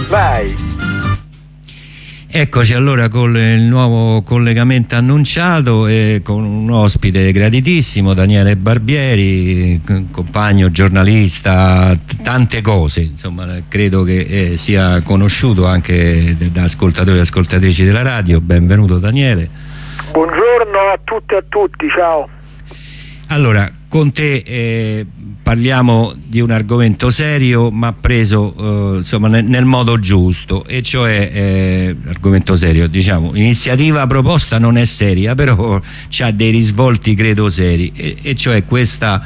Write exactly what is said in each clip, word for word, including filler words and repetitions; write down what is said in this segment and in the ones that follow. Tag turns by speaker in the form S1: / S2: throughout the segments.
S1: Vai.
S2: Eccoci allora con il nuovo collegamento annunciato e con un ospite graditissimo, Daniele Barbieri, compagno, giornalista, t- tante cose, insomma credo che eh, sia conosciuto anche da ascoltatori e ascoltatrici della radio. Benvenuto Daniele.
S1: Buongiorno a tutti e a tutti, ciao. Allora,
S2: con te eh, parliamo di un argomento serio ma preso eh, insomma nel, nel modo giusto, e cioè eh, argomento serio, diciamo, iniziativa proposta non è seria, però c'ha dei risvolti credo seri, e, e cioè questa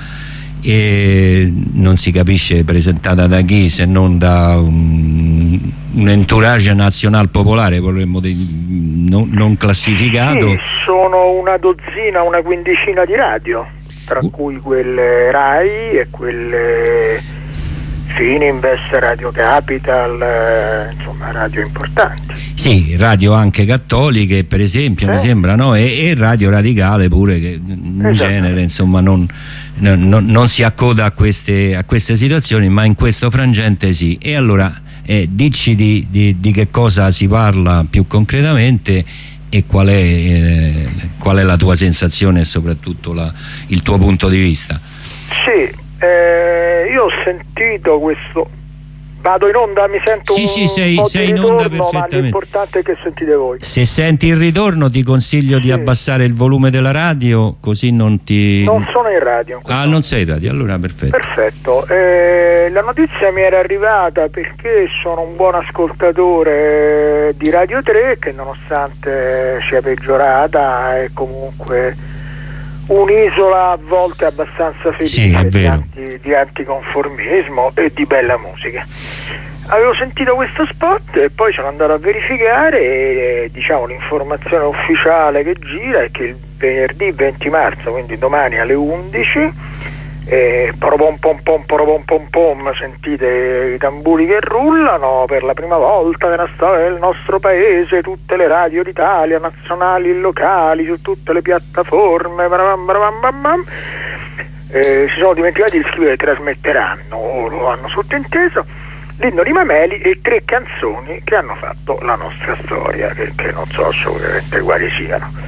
S2: eh, non si capisce presentata da chi se non da un, un entourage nazional popolare, vorremmo dire, non, non classificato.
S1: Sì, sono una dozzina, una quindicina di radio, tra cui quelle Rai e quelle Fininvest, Radio Capital, eh, insomma radio importanti.
S2: Sì, radio anche cattoliche per esempio, eh? mi sembra, no? E, e Radio Radicale pure, che in esatto. genere insomma non, non, non si accoda a queste, a queste situazioni, ma in questo frangente sì. E allora eh, dici di, di, di che cosa si parla più concretamente e qual è, eh, qual è la tua sensazione e soprattutto la, il tuo punto di vista.
S1: Sì, eh, io ho sentito questo, vado in onda, mi sento
S2: sì,
S1: un
S2: sì, sei,
S1: po'
S2: sei
S1: di
S2: in onda
S1: ritorno, ma
S2: perfettamente.
S1: l'importante è che sentite voi.
S2: Se senti il ritorno ti consiglio sì. di abbassare il volume della radio, così non ti...
S1: Non sono in radio. In
S2: ah, momento. Non sei in radio, allora perfetto.
S1: Perfetto, eh, la notizia mi era arrivata perché sono un buon ascoltatore di Radio tre, che nonostante sia peggiorata è comunque un'isola a volte abbastanza felice
S2: sì,
S1: di, anti, di anticonformismo e di bella musica. Avevo sentito questo spot e poi sono andato a verificare e diciamo l'informazione ufficiale che gira è che il venerdì venti marzo, quindi domani alle undici, eh, poropom pom pom poropom pom pom, sentite i tamburi che rullano, per la prima volta nella storia del nostro paese tutte le radio d'Italia, nazionali e locali, su tutte le piattaforme, bram, bram, bram, bram, eh, si sono dimenticati di scrivere trasmetteranno, o lo hanno sottinteso, l'inno di Mameli e tre canzoni che hanno fatto la nostra storia, che, che non so assolutamente quali siano.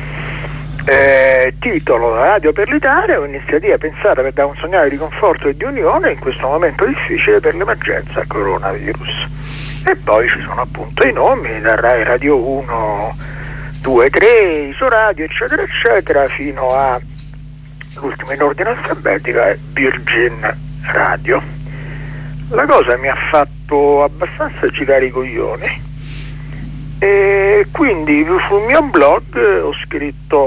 S1: Eh, titolo: Radio per l'Italia, un'iniziativa pensata per dare un segnale di conforto e di unione in questo momento difficile per l'emergenza coronavirus. E poi ci sono appunto i nomi da Rai Radio uno, due, tre, Isoradio eccetera eccetera, fino a l'ultimo in ordine alfabetico è Virgin Radio. La cosa mi ha fatto abbastanza girare i coglioni e quindi sul mio blog ho scritto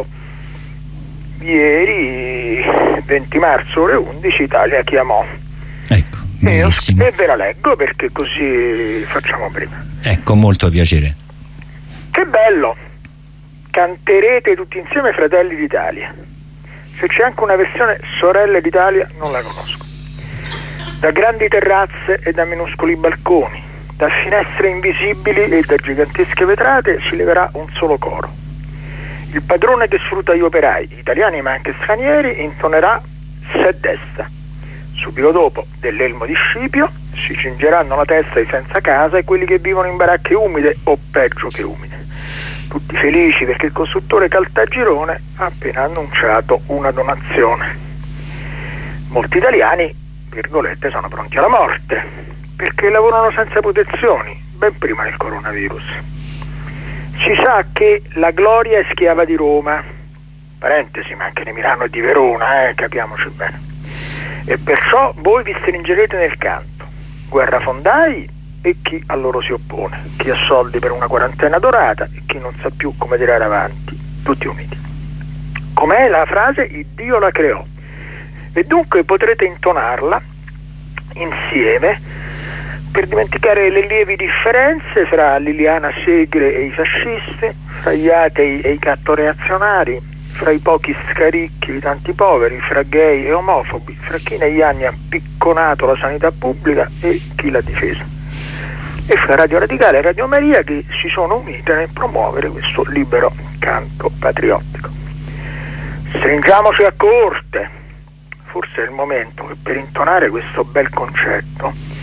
S1: ieri venti marzo ore undici Italia chiamò.
S2: Ecco,
S1: e, ho,
S2: benissimo.
S1: e ve la leggo perché così facciamo prima.
S2: Ecco, molto piacere.
S1: Che bello, canterete tutti insieme Fratelli d'Italia. Se c'è anche una versione Sorelle d'Italia non la conosco. Da grandi terrazze e da minuscoli balconi, da finestre invisibili e da gigantesche vetrate si leverà un solo coro. Il padrone che sfrutta gli operai, italiani ma anche stranieri, intonerà Se desta. Subito dopo, dell'elmo di Scipio, si cingeranno la testa i senza casa e quelli che vivono in baracche umide o peggio che umide. Tutti felici perché il costruttore Caltagirone ha appena annunciato una donazione. Molti italiani, virgolette, sono pronti alla morte perché lavorano senza protezioni, ben prima del coronavirus. Si sa che la gloria è schiava di Roma, parentesi, ma anche di Milano e di Verona, eh, capiamoci bene. E perciò voi vi stringerete nel canto, guerrafondai e chi a loro si oppone, chi ha soldi per una quarantena dorata e chi non sa più come tirare avanti, tutti uniti. Com'è la frase? Il Dio la creò. E dunque potrete intonarla insieme per dimenticare le lievi differenze fra Liliana Segre e i fascisti, fra gli atei e i cattoreazionari, fra i pochi scaricchi e i tanti poveri, fra gay e omofobi, fra chi negli anni ha picconato la sanità pubblica e chi l'ha difesa, e fra Radio Radicale e Radio Maria che si sono unite nel promuovere questo libero canto patriottico. Stringiamoci a corte. Forse è il momento che per intonare questo bel concetto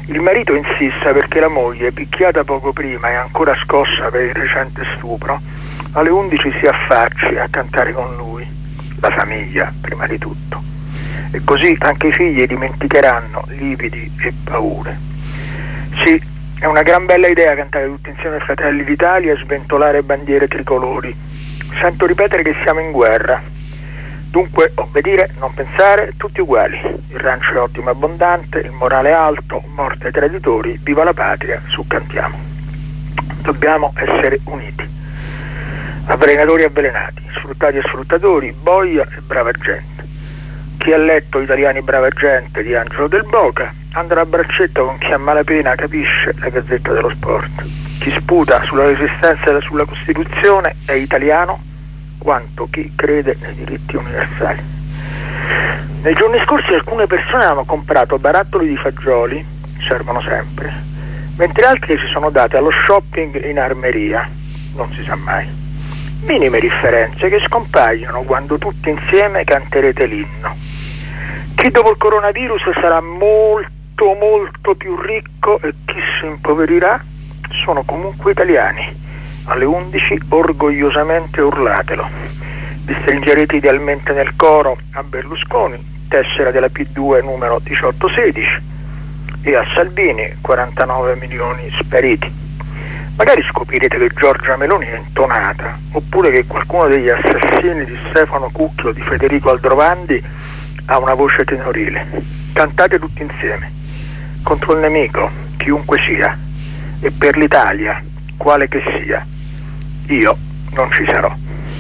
S1: Il marito insiste perché la moglie, picchiata poco prima e ancora scossa per il recente stupro, alle undici si affacci a cantare con lui, la famiglia prima di tutto. E così anche i figli dimenticheranno lividi e paure. Sì, è una gran bella idea cantare tutti insieme Fratelli d'Italia e sventolare bandiere tricolori. Sento ripetere che siamo in guerra. Dunque, obbedire, non pensare, tutti uguali. Il rancio è ottimo e abbondante, il morale è alto, morte ai traditori, viva la patria, su cantiamo. Dobbiamo essere uniti. Avvelenatori e avvelenati, sfruttati e sfruttatori, boia e brava gente. Chi ha letto Italiani brava gente di Angelo Del Boca andrà a braccetto con chi a malapena capisce la Gazzetta dello Sport. Chi sputa sulla resistenza e sulla Costituzione è italiano quanto chi crede nei diritti universali. Nei giorni scorsi alcune persone hanno comprato barattoli di fagioli, servono sempre, mentre altri si sono date allo shopping in armeria, non si sa mai. Minime differenze che scompaiono quando tutti insieme canterete l'inno. Chi dopo il coronavirus sarà molto molto più ricco e chi si impoverirà sono comunque italiani. Alle undici orgogliosamente urlatelo. Vi stringerete idealmente nel coro a Berlusconi, tessera della P due numero diciotto sedici, e a Salvini, quarantanove milioni spariti. Magari scoprirete che Giorgia Meloni è intonata, oppure che qualcuno degli assassini di Stefano Cucchi o di Federico Aldrovandi ha una voce tenorile. Cantate tutti insieme, contro il nemico, chiunque sia, e per l'Italia, quale che sia. Io non ci sarò.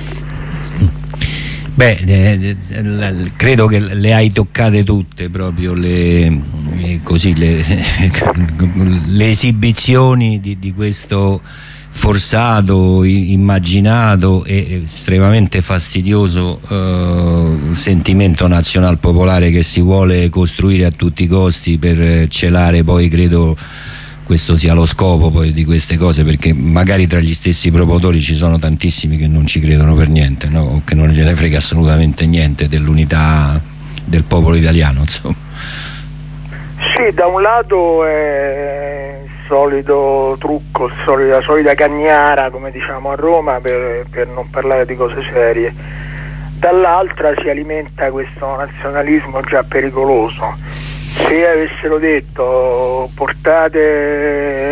S2: Beh, eh, eh, credo che le hai toccate tutte proprio le, eh, così, le, le esibizioni di, di questo forzato, immaginato e estremamente fastidioso eh, sentimento nazional popolare che si vuole costruire a tutti i costi per celare poi, credo questo sia lo scopo poi di queste cose, perché magari tra gli stessi promotori ci sono tantissimi che non ci credono per niente, no? O che non gliene frega assolutamente niente dell'unità del popolo italiano, insomma.
S1: Sì, da un lato è il solito trucco, il solito, la solita cagnara, come diciamo a Roma, per, per non parlare di cose serie. Dall'altra si alimenta questo nazionalismo già pericoloso. Se avessero detto portate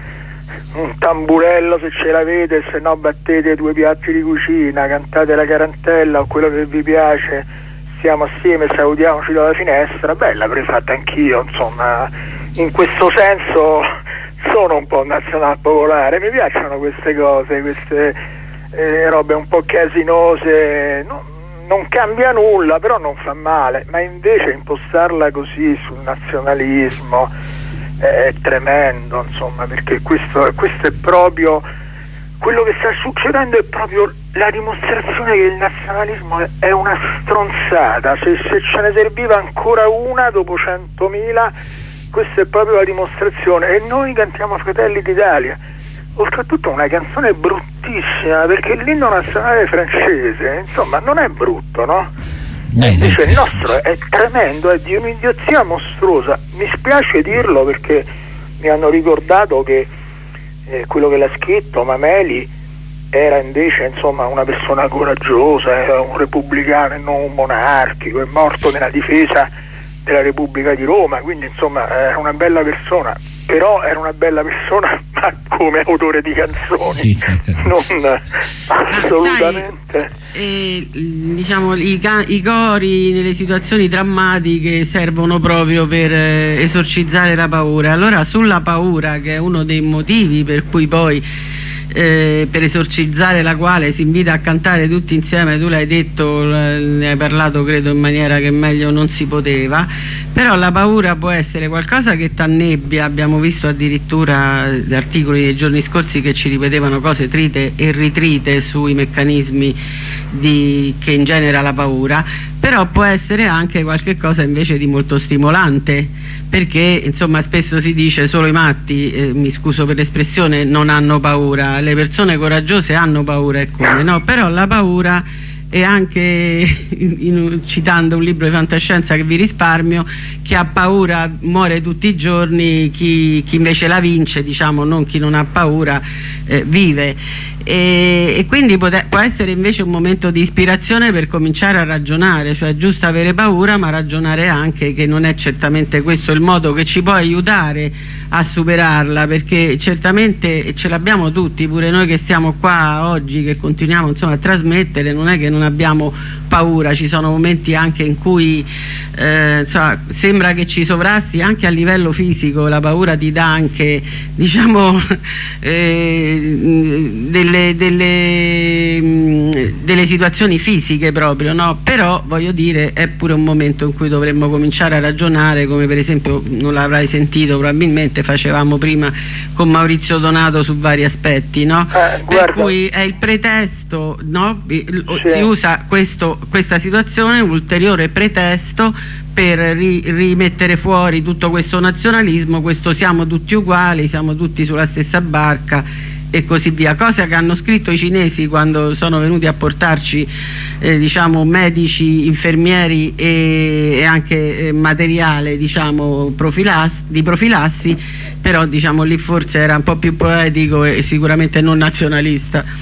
S1: un tamburello se ce l'avete, se no battete due piatti di cucina, cantate la tarantella o quello che vi piace, stiamo assieme, salutiamoci dalla finestra, beh, l'avrei fatta anch'io, insomma. In questo senso sono un po' nazional popolare, mi piacciono queste cose, queste eh, robe un po' casinose, no? Non cambia nulla, però non fa male, ma invece impostarla così sul nazionalismo è tremendo, insomma, perché questo, questo è proprio quello che sta succedendo, è proprio la dimostrazione che il nazionalismo è una stronzata. Se, se ce ne serviva ancora una dopo centomila, questa è proprio la dimostrazione. E noi cantiamo Fratelli d'Italia, oltretutto una canzone bruttissima, perché l'inno nazionale francese, insomma, non è brutto, no? Eh, invece il nostro è tremendo, è di un'idiozia mostruosa. Mi spiace dirlo perché mi hanno ricordato che eh, quello che l'ha scritto, Mameli, era invece, insomma, una persona coraggiosa, era un repubblicano e non un monarchico, è morto nella difesa della Repubblica di Roma, quindi insomma era una bella persona. Però era una bella persona, ma come autore di canzoni, sì, sì. Non assolutamente.
S3: Ah, sai, eh, diciamo i, i cori nelle situazioni drammatiche servono proprio per eh, esorcizzare la paura. Allora, sulla paura, che è uno dei motivi per cui poi Eh, per esorcizzare la quale si invita a cantare tutti insieme, tu l'hai detto, ne hai parlato credo in maniera che meglio non si poteva, però la paura può essere qualcosa che t'annebbia. Abbiamo visto addirittura articoli nei giorni scorsi che ci ripetevano cose trite e ritrite sui meccanismi di, che ingenera la paura, però può essere anche qualche cosa invece di molto stimolante, perché insomma spesso si dice solo i matti, eh, mi scuso per l'espressione, non hanno paura, le persone coraggiose hanno paura e come no, però la paura e anche in, in, citando un libro di fantascienza che vi risparmio, chi ha paura muore tutti i giorni, chi, chi invece la vince, diciamo, non chi non ha paura, eh, vive. E, e quindi può essere invece un momento di ispirazione per cominciare a ragionare, cioè è giusto avere paura, ma ragionare anche che non è certamente questo il modo che ci può aiutare a superarla, perché certamente ce l'abbiamo tutti, pure noi che stiamo qua oggi, che continuiamo insomma a trasmettere, non è che non abbiamo paura, ci sono momenti anche in cui eh, insomma, sembra che ci sovrasti anche a livello fisico, la paura ti dà anche, diciamo, eh, delle, delle, delle situazioni fisiche proprio, no? Però voglio dire, è pure un momento in cui dovremmo cominciare a ragionare, come per esempio, non l'avrai sentito probabilmente, facevamo prima con Maurizio Donato su vari aspetti, no? Eh, per cui è il pretesto, no? Sì. Si usa questo, questa situazione, un ulteriore pretesto per ri, rimettere fuori tutto questo nazionalismo, questo siamo tutti uguali, siamo tutti sulla stessa barca e così via, cosa che hanno scritto i cinesi quando sono venuti a portarci eh, diciamo medici, infermieri e, e anche eh, materiale, diciamo, profilassi, di profilassi, però diciamo lì forse era un po' più poetico e sicuramente non nazionalista.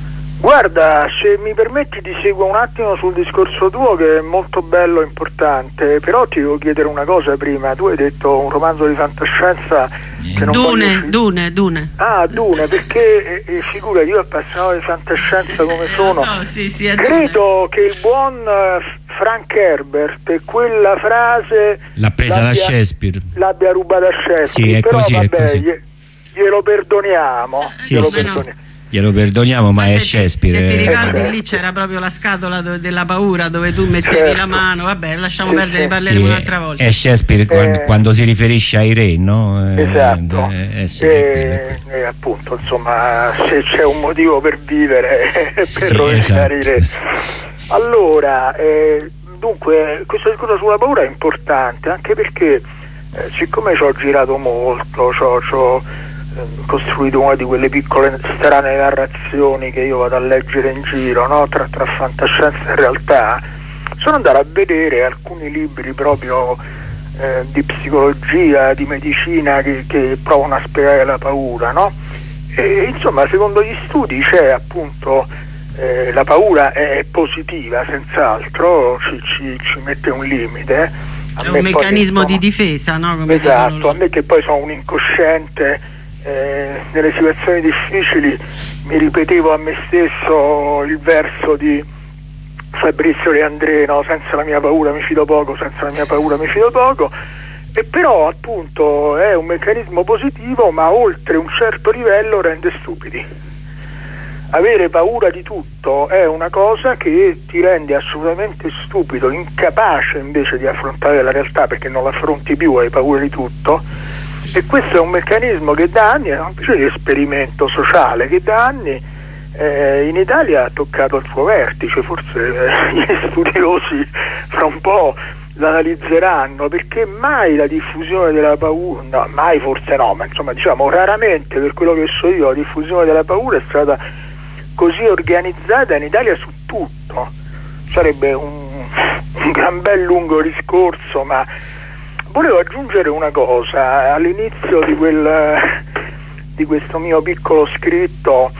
S1: Guarda, se mi permetti ti seguo un attimo sul discorso tuo, che è molto bello e importante, però ti devo chiedere una cosa prima. Tu hai detto un romanzo di fantascienza che non
S3: Dune,
S1: voglio...
S3: Dune, Dune.
S1: Ah, Dune, perché eh, figura, io appassionato di fantascienza come sono,
S3: so, sì, sì,
S1: credo che il buon uh, Frank Herbert e quella frase
S2: l'ha presa da Shakespeare,
S1: l'abbia rubata a Shakespeare,
S2: sì, è
S1: però
S2: così,
S1: vabbè,
S2: è così.
S1: Glielo perdoniamo,
S2: sì,
S1: glielo
S2: sì,
S1: perdoniamo.
S2: Sì. Glielo perdoniamo, ma è Shakespeare.
S3: Se ti ricordi,
S1: eh,
S3: lì c'era proprio la scatola do, della paura dove tu mettevi
S1: certo.
S3: la mano, vabbè, lasciamo
S1: sì,
S3: perdere,
S1: sì.
S3: parleremo
S2: sì,
S3: un'altra volta.
S2: È Shakespeare
S1: eh,
S2: quando, quando si riferisce ai re, no?
S1: Esatto.
S2: Eh, eh, sì,
S1: e, e appunto, insomma, se c'è un motivo per vivere, per
S2: sì,
S1: rovesciare
S2: esatto.
S1: i re. Allora, eh, dunque, questo discorso sulla paura è importante, anche perché eh, siccome ci ho girato molto, c'ho, c'ho costruito una di quelle piccole strane narrazioni che io vado a leggere in giro, no? tra, tra fantascienza e realtà, sono andato a vedere alcuni libri proprio eh, di psicologia, di medicina che, che provano a spiegare la paura, no? E insomma, secondo gli studi c'è appunto eh, la paura è positiva, senz'altro, ci, ci, ci mette un limite. A
S3: è un meccanismo sono, di difesa, no? Come
S1: esatto, a me che poi sono un incosciente, Eh, nelle situazioni difficili mi ripetevo a me stesso il verso di Fabrizio De André, no? Senza la mia paura mi fido poco, senza la mia paura mi fido poco, e però appunto è un meccanismo positivo, ma oltre un certo livello rende stupidi. Avere paura di tutto è una cosa che ti rende assolutamente stupido, incapace invece di affrontare la realtà, perché non l'affronti più, hai paura di tutto. E questo è un meccanismo che da anni, è una specie di esperimento sociale che da anni eh, in Italia ha toccato il suo vertice. Forse eh, gli studiosi fra un po' l'analizzeranno, perché mai la diffusione della paura, no, mai forse no, ma insomma diciamo raramente, per quello che so io, la diffusione della paura è stata così organizzata in Italia su tutto. Sarebbe un, un gran bel lungo discorso, ma volevo aggiungere una cosa. All'inizio di quel di questo mio piccolo scritto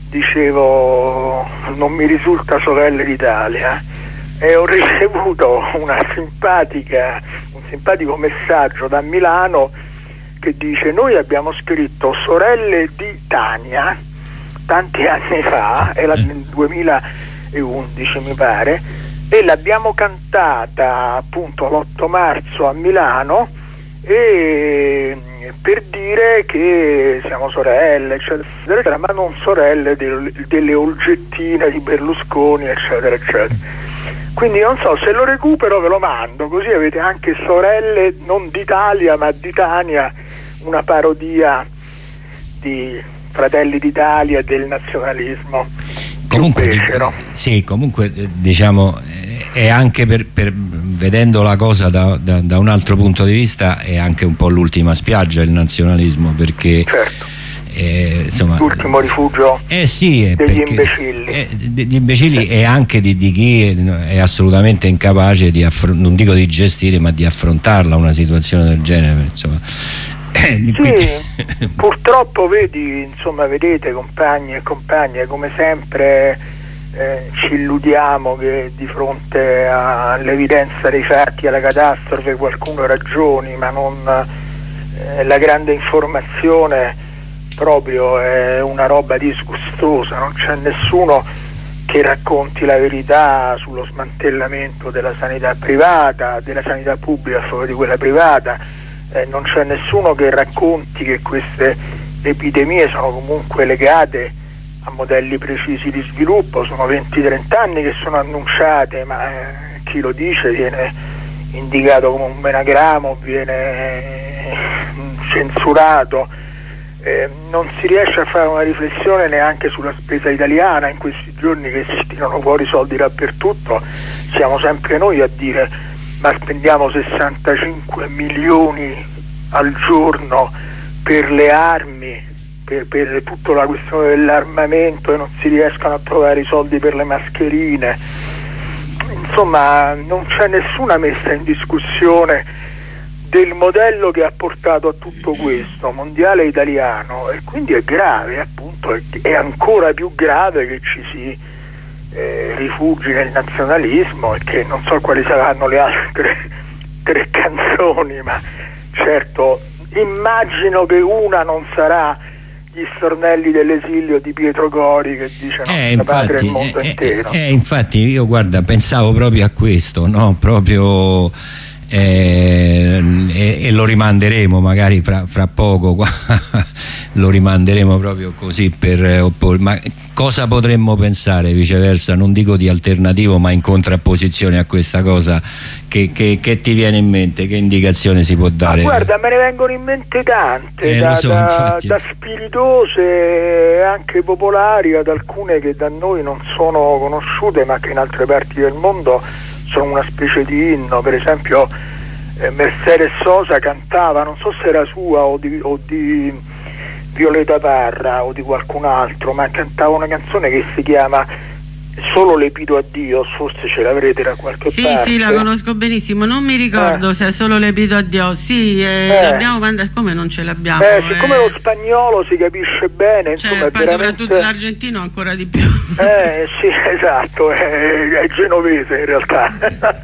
S1: dicevo non mi risulta Sorelle d'Italia, e ho ricevuto una simpatica un simpatico messaggio da Milano che dice: noi abbiamo scritto Sorelle di Tania tanti anni fa, era nel duemilaundici mi pare, e l'abbiamo cantata appunto l'otto marzo a Milano, e per dire che siamo sorelle eccetera eccetera, ma non sorelle del, delle olgettine di Berlusconi eccetera eccetera. Quindi non so, se lo recupero ve lo mando, così avete anche Sorelle non d'Italia ma di Tania, una parodia di Fratelli d'Italia e del nazionalismo.
S2: Comunque, sì, comunque diciamo è anche per, per vedendo la cosa da, da, da un altro punto di vista, è anche un po' l'ultima spiaggia il nazionalismo, perché
S1: certo.
S2: eh, insomma,
S1: l'ultimo rifugio
S2: eh sì,
S1: degli
S2: perché,
S1: imbecilli
S2: eh, degli imbecilli e anche di, di chi è assolutamente incapace di non dico di gestire, ma di affrontarla una situazione del genere, insomma.
S1: Sì, quindi... purtroppo vedi, insomma, vedete compagni e compagne, come sempre eh, ci illudiamo che di fronte all'evidenza dei fatti, alla catastrofe, qualcuno ragioni, ma non eh, la grande informazione proprio è una roba disgustosa, non c'è nessuno che racconti la verità sullo smantellamento della sanità privata, della sanità pubblica a favore di quella privata. Eh, non c'è nessuno che racconti che queste epidemie sono comunque legate a modelli precisi di sviluppo, sono venti trenta anni che sono annunciate, ma eh, chi lo dice viene indicato come un menagramo, viene eh, censurato, eh, non si riesce a fare una riflessione neanche sulla spesa italiana in questi giorni che si tirano fuori soldi dappertutto, siamo sempre noi a dire ma spendiamo sessantacinque milioni al giorno per le armi, per, per tutta la questione dell'armamento e non si riescono a trovare i soldi per le mascherine. Insomma, non c'è nessuna messa in discussione del modello che ha portato a tutto questo, mondiale italiano, e quindi è grave, appunto, è ancora più grave che ci si Eh, rifugi nel nazionalismo e che non so quali saranno le altre tre canzoni, ma certo immagino che una non sarà Gli stornelli dell'esilio di Pietro Gori che dice no,
S2: eh,
S1: la patria è il
S2: infatti,
S1: mondo
S2: eh,
S1: intero.
S2: Eh, eh, infatti io guarda pensavo proprio a questo, no? Proprio eh, e, e lo rimanderemo magari fra, fra poco qua lo rimanderemo proprio così per opporre, ma cosa potremmo pensare viceversa, non dico di alternativo ma in contrapposizione a questa cosa, che, che, che ti viene in mente, che indicazione si può dare?
S1: Ma guarda, me ne vengono in mente tante,
S2: eh,
S1: da,
S2: so,
S1: da, da spiritose anche popolari ad alcune che da noi non sono conosciute ma che in altre parti del mondo sono una specie di inno. Per esempio eh, Mercedes Sosa cantava, non so se era sua o di, o di Violeta Parra o di qualcun altro, ma cantava una canzone che si chiama Solo le pido a Dio, forse ce l'avrete da qualche
S3: sì,
S1: parte.
S3: Sì, sì, la conosco benissimo, non mi ricordo eh. se è Solo le pido a Dio, sì, eh,
S1: eh.
S3: l'abbiamo mandato, come non ce l'abbiamo?
S1: Eh, siccome eh. lo spagnolo si capisce bene,
S3: cioè,
S1: insomma,
S3: poi
S1: veramente...
S3: soprattutto l'argentino ancora di più.
S1: Eh sì, esatto, è, è genovese in realtà.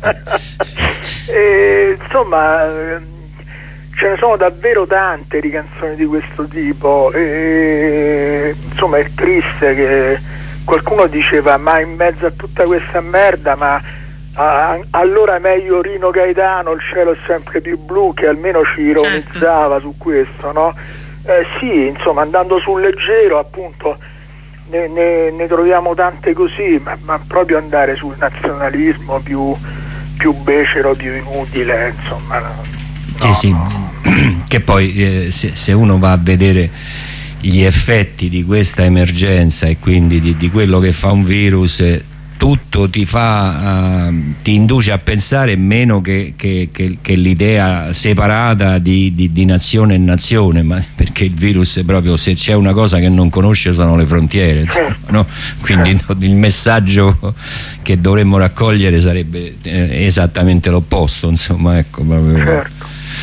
S1: E, insomma... ce ne sono davvero tante di canzoni di questo tipo e, insomma, è triste che qualcuno diceva ma in mezzo a tutta questa merda, ma a, allora meglio Rino Gaetano, Il cielo è sempre più blu, che almeno ci ironizzava, certo, su questo, no? Eh, sì, insomma, andando sul leggero, appunto, ne, ne, ne troviamo tante così, ma, ma proprio andare sul nazionalismo più, più becero, più inutile, insomma, no.
S2: Sì, sì, che poi eh, se, se uno va a vedere gli effetti di questa emergenza e quindi di, di quello che fa un virus, eh, tutto ti fa uh, ti induce a pensare meno che, che, che, che l'idea separata di, di, di nazione e nazione, ma perché il virus è proprio, se c'è una cosa che non conosce sono le frontiere, insomma, no? Quindi no, il messaggio che dovremmo raccogliere sarebbe eh, esattamente l'opposto, insomma, ecco, proprio.
S1: Certo.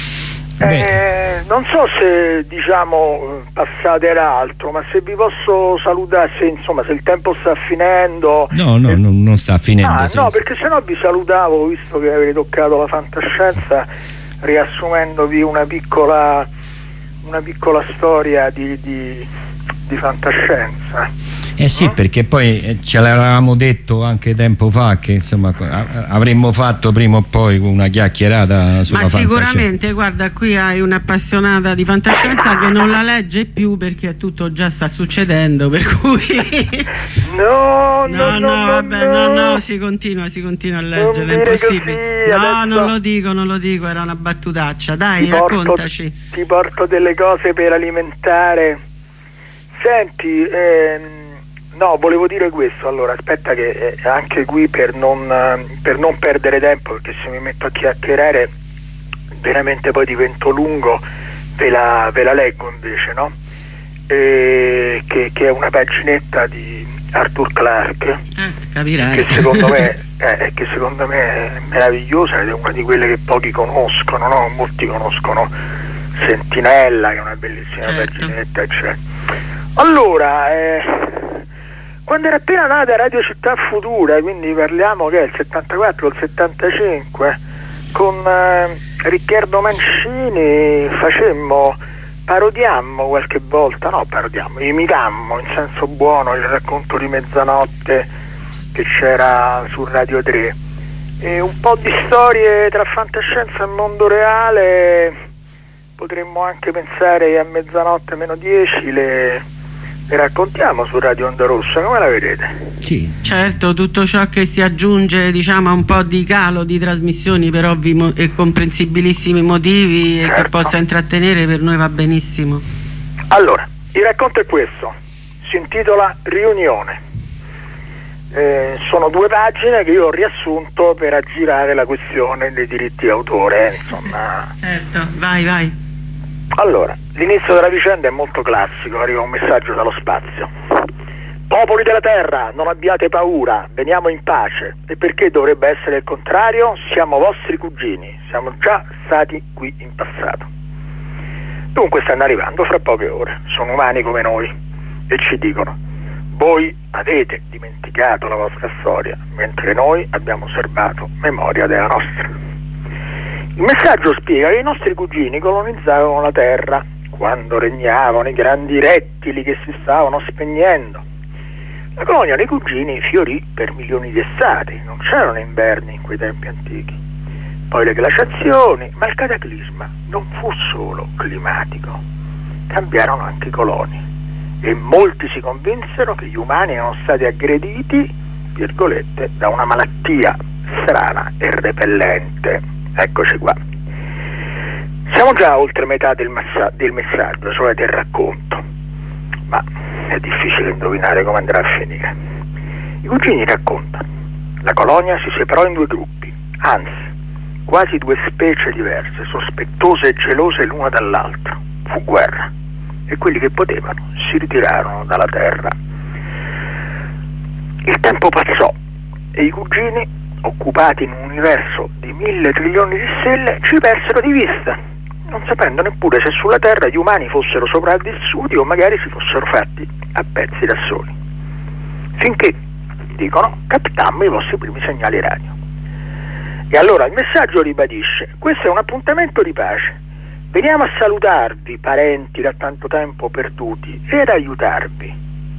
S1: Eh, non so se diciamo passate all'altro, ma se vi posso salutare, se, insomma, se il tempo sta finendo.
S2: No, no, eh, non, non sta finendo.
S1: Ah,
S2: senza...
S1: no, perché sennò vi salutavo, visto che avete toccato la fantascienza, riassumendovi una piccola una piccola storia di, di, di fantascienza.
S2: Eh sì, perché poi ce l'avevamo detto anche tempo fa che insomma avremmo fatto prima o poi una chiacchierata sulla
S3: ma
S2: fantascienza.
S3: Sicuramente, guarda, qui hai un'appassionata di fantascienza che non la legge più perché tutto già sta succedendo, per cui
S1: no,
S3: no, no, no, vabbè, no, no, si continua, si continua a leggere, è impossibile. Così, no, non lo dico, non lo dico, era una battutaccia. Dai, ti raccontaci.
S1: Porto, ti porto delle cose per alimentare. Senti, ehm, no, volevo dire questo, allora aspetta che eh, anche qui per non, eh, per non perdere tempo, perché se mi metto a chiacchierare veramente poi divento lungo, ve la, ve la leggo invece, no? eh, che, che è una paginetta di Arthur Clarke,
S3: eh, capirai.
S1: che secondo me eh, che secondo me è meravigliosa ed è una di quelle che pochi conoscono, no? Molti conoscono Sentinella, che è una bellissima certo. paginetta, eccetera. Allora, eh, quando era appena nata Radio Città Futura, quindi parliamo che è il settantaquattro o il settantacinque, con eh, Riccardo Mancini facemmo, parodiammo qualche volta, no parodiammo, imitammo in senso buono il racconto di mezzanotte che c'era su Radio tre, e un po' di storie tra fantascienza e mondo reale. Potremmo anche pensare a mezzanotte meno dieci le, le raccontiamo su Radio Onda Rossa, come la vedete?
S3: Sì, certo, tutto ciò che si aggiunge, diciamo, a un po' di calo di trasmissioni per ovvi mo- e comprensibilissimi motivi, certo. E che possa intrattenere, per noi va benissimo.
S1: Allora, il racconto è questo, si intitola Riunione. Eh, sono due pagine che io ho riassunto per aggirare la questione dei diritti d'autore, insomma.
S3: Certo, vai, vai.
S1: Allora, l'inizio della vicenda è molto classico, arriva un messaggio dallo spazio. Popoli della terra, non abbiate paura, veniamo in pace. E perché dovrebbe essere il contrario? Siamo vostri cugini, siamo già stati qui in passato. Dunque stanno arrivando fra poche ore, sono umani come noi e ci dicono: voi avete dimenticato la vostra storia, mentre noi abbiamo serbato memoria della nostra. Il messaggio spiega che i nostri cugini colonizzavano la terra quando regnavano i grandi rettili che si stavano spegnendo. La colonia dei cugini fiorì per milioni di estati, non c'erano inverni in quei tempi antichi. Poi le glaciazioni, ma il cataclisma non fu solo climatico, cambiarono anche i coloni e molti si convinsero che gli umani erano stati aggrediti, virgolette, da una malattia strana e repellente. Eccoci qua. Siamo già oltre metà del, massa- del messaggio, cioè del racconto, ma è difficile indovinare come andrà a finire. I cugini raccontano: la colonia si separò in due gruppi, anzi, quasi due specie diverse, sospettose e gelose l'una dall'altra. Fu guerra e quelli che potevano si ritirarono dalla terra. Il tempo passò e i cugini, occupati in un universo di mille trilioni di stelle, ci persero di vista, non sapendo neppure se sulla Terra gli umani fossero sopravvissuti o magari si fossero fatti a pezzi da soli. Finché, dicono, captammo i vostri primi segnali radio. E allora il messaggio ribadisce: questo è un appuntamento di pace. Veniamo a salutarvi, parenti da tanto tempo perduti, e ad aiutarvi.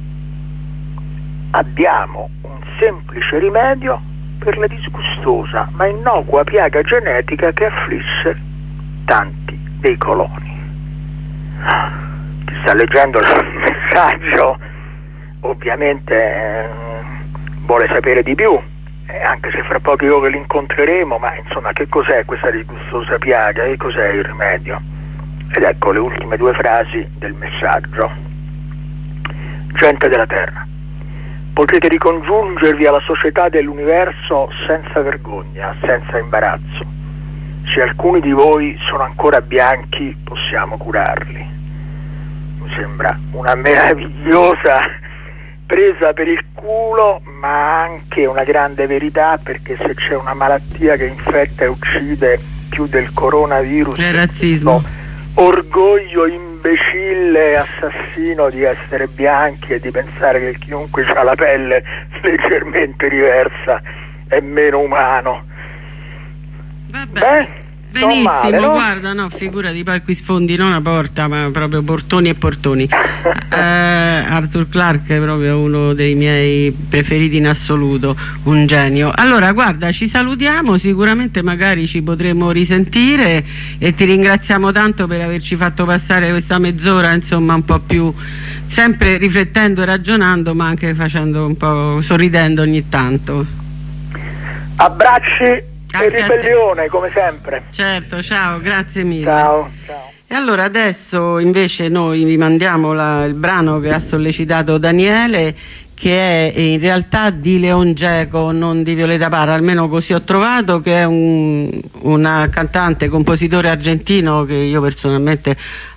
S1: Abbiamo un semplice rimedio per la disgustosa ma innocua piaga genetica che affligge tanti dei coloni. Chi sta leggendo il messaggio ovviamente eh, vuole sapere di più, eh, anche se fra poche ore li incontreremo, ma insomma, che cos'è questa disgustosa piaga e cos'è il rimedio? Ed ecco le ultime due frasi del messaggio. Gente della terra, potete ricongiungervi alla società dell'universo senza vergogna, senza imbarazzo. Se alcuni di voi sono ancora bianchi, possiamo curarli. Mi sembra una meravigliosa presa per il culo, ma anche una grande verità, perché se c'è una malattia che infetta e uccide più del coronavirus,
S3: è razzismo.
S1: Orgoglio imbecille e assassino di essere bianchi e di pensare che chiunque ha la pelle leggermente diversa è meno umano.
S3: Vabbè.
S1: Beh,
S3: benissimo,
S1: male, no?
S3: Guarda, no, figurati, poi qui sfondi non una porta, ma proprio portoni e portoni. eh, Arthur Clarke è proprio uno dei miei preferiti in assoluto, un genio. Allora, guarda, ci salutiamo, sicuramente magari ci potremo risentire e ti ringraziamo tanto per averci fatto passare questa mezz'ora, insomma, un po' più, sempre riflettendo e ragionando, ma anche facendo un po', sorridendo ogni tanto.
S1: Abbracci e ribellione come sempre.
S3: Certo, ciao, grazie mille.
S1: Ciao, ciao.
S3: E allora adesso invece noi vi mandiamo la, il brano che ha sollecitato Daniele, che è in realtà di Leon Gieco, non di Violeta Parra, almeno così ho trovato, che è un, una cantante, compositore argentino che io personalmente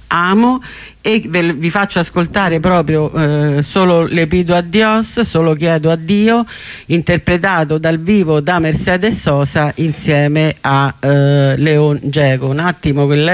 S3: amo, e ve, vi faccio ascoltare proprio eh, solo Le pido a Dios, solo chiedo a Dio, interpretato dal vivo da Mercedes Sosa insieme a eh, Leon Gieco. Un attimo che